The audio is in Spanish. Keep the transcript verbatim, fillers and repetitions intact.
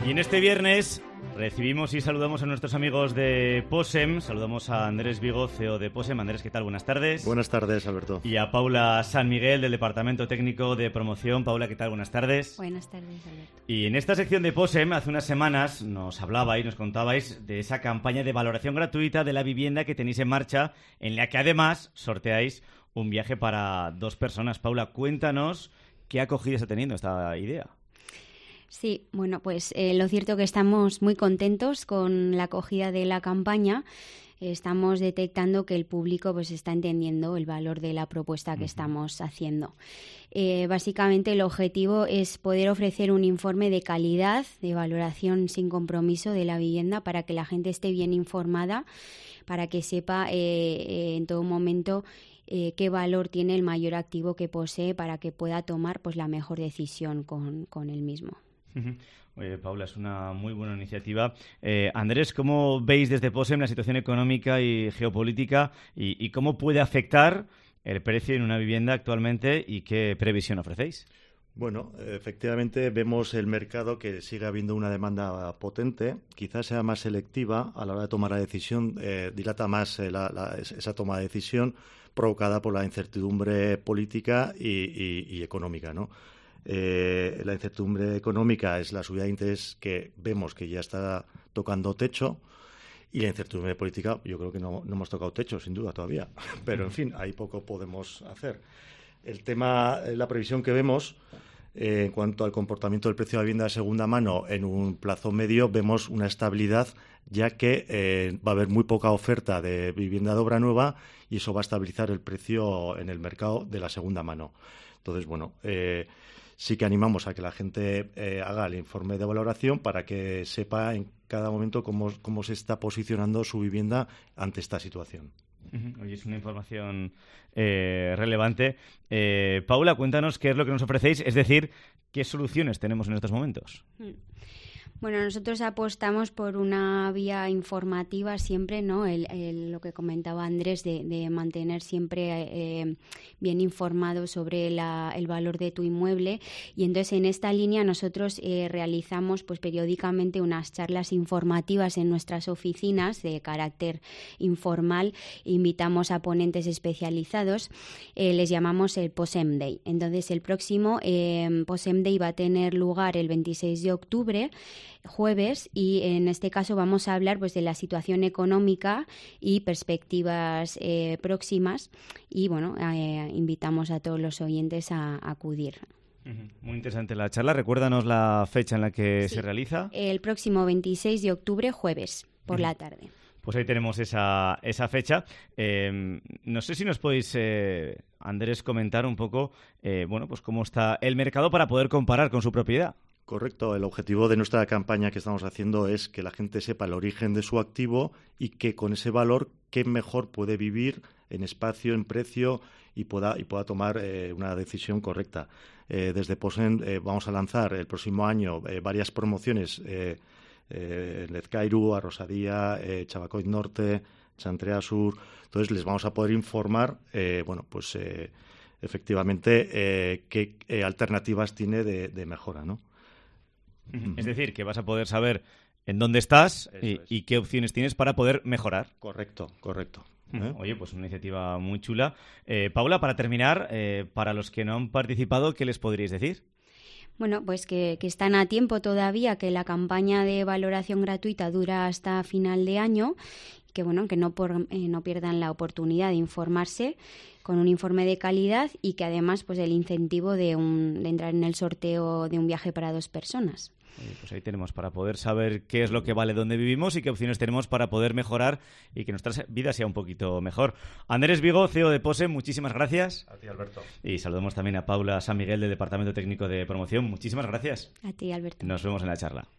Y en este viernes recibimos y saludamos a nuestros amigos de POSEM. Saludamos a Andrés Vigo, C E O de POSEM. Andrés, ¿qué tal? Buenas tardes. Buenas tardes, Alberto. Y a Paula San Miguel, del Departamento Técnico de Promoción. Paula, ¿qué tal? Buenas tardes. Buenas tardes, Alberto. Y en esta sección de POSEM, hace unas semanas nos hablabais, nos contabais de esa campaña de valoración gratuita de la vivienda que tenéis en marcha, en la que además sorteáis un viaje para dos personas. Paula, cuéntanos qué acogida está teniendo esta idea. Sí, bueno, pues eh, lo cierto que estamos muy contentos con la acogida de la campaña. Estamos detectando que el público pues está entendiendo el valor de la propuesta que uh-huh. estamos haciendo. Eh, básicamente el objetivo es poder ofrecer un informe de calidad, de valoración sin compromiso de la vivienda para que la gente esté bien informada, para que sepa eh, eh, en todo momento eh, qué valor tiene el mayor activo que posee para que pueda tomar pues la mejor decisión con, con el mismo. Oye, Paula, es una muy buena iniciativa. Eh, Andrés, ¿cómo veis desde POSEM la situación económica y geopolítica y, y cómo puede afectar el precio en una vivienda actualmente y qué previsión ofrecéis? Bueno, efectivamente vemos el mercado que sigue habiendo una demanda potente, quizás sea más selectiva a la hora de tomar la decisión, eh, dilata más eh, la, la, esa toma de decisión provocada por la incertidumbre política y, y, y económica, ¿no? Eh, la incertidumbre económica es la subida de interés que vemos que ya está tocando techo y la incertidumbre política yo creo que no, no hemos tocado techo sin duda todavía, pero en fin, ahí poco podemos hacer. El tema, la previsión que vemos eh, en cuanto al comportamiento del precio de la vivienda de segunda mano en un plazo medio, vemos una estabilidad ya que eh, va a haber muy poca oferta de vivienda de obra nueva y eso va a estabilizar el precio en el mercado de la segunda mano. Entonces, bueno, eh, sí que animamos a que la gente eh, haga el informe de valoración para que sepa en cada momento cómo, cómo se está posicionando su vivienda ante esta situación. Oye, es una información eh, relevante. Eh, Paula, cuéntanos qué es lo que nos ofrecéis, es decir, qué soluciones tenemos en estos momentos. Bueno, nosotros apostamos por una vía informativa siempre, ¿no? El, el, lo que comentaba Andrés, de, de mantener siempre eh, bien informado sobre la, el valor de tu inmueble. Y entonces en esta línea nosotros eh, realizamos pues periódicamente unas charlas informativas en nuestras oficinas de carácter informal. Invitamos a ponentes especializados, eh, les llamamos el POSEM Day. Entonces el próximo eh, POSEM Day va a tener lugar el veintiséis de octubre, jueves, y en este caso vamos a hablar pues de la situación económica y perspectivas eh, próximas y bueno, eh, invitamos a todos los oyentes a, a acudir. Muy interesante la charla. Recuérdanos la fecha en la que sí, se realiza. El próximo veintiséis de octubre, jueves, por uh-huh. la tarde. Pues ahí tenemos esa, esa fecha. Eh, no sé si nos podéis, eh, Andrés, comentar un poco eh, bueno, pues cómo está el mercado para poder comparar con su propiedad. Correcto. El objetivo de nuestra campaña que estamos haciendo es que la gente sepa el origen de su activo y que con ese valor qué mejor puede vivir en espacio, en precio y pueda, y pueda tomar eh, una decisión correcta. Eh, desde POSEM eh, vamos a lanzar el próximo año eh, varias promociones eh, eh, en Lezcairu, Arrosadía, eh, Chabacoit Norte, Chantrea Sur. Entonces les vamos a poder informar, eh, bueno, pues eh, efectivamente eh, qué eh, alternativas tiene de, de mejora, ¿no? Es decir, que vas a poder saber en dónde estás y, y qué opciones tienes para poder mejorar. Correcto, correcto. ¿Eh? Oye, pues una iniciativa muy chula. Eh, Paula, para terminar, eh, para los que no han participado, ¿qué les podríais decir? Bueno, pues que, que están a tiempo todavía, que la campaña de valoración gratuita dura hasta final de año, que bueno, que no, por, eh, no pierdan la oportunidad de informarse con un informe de calidad y que además pues el incentivo de, un, de entrar en el sorteo de un viaje para dos personas. Oye, pues ahí tenemos para poder saber qué es lo que vale donde vivimos y qué opciones tenemos para poder mejorar y que nuestra vida sea un poquito mejor. Andrés Vigo, C E O de POSEM, muchísimas gracias. A ti, Alberto. Y saludamos también a Paula San Miguel, del Departamento Técnico de Promoción. Muchísimas gracias. A ti, Alberto. Nos vemos en la charla.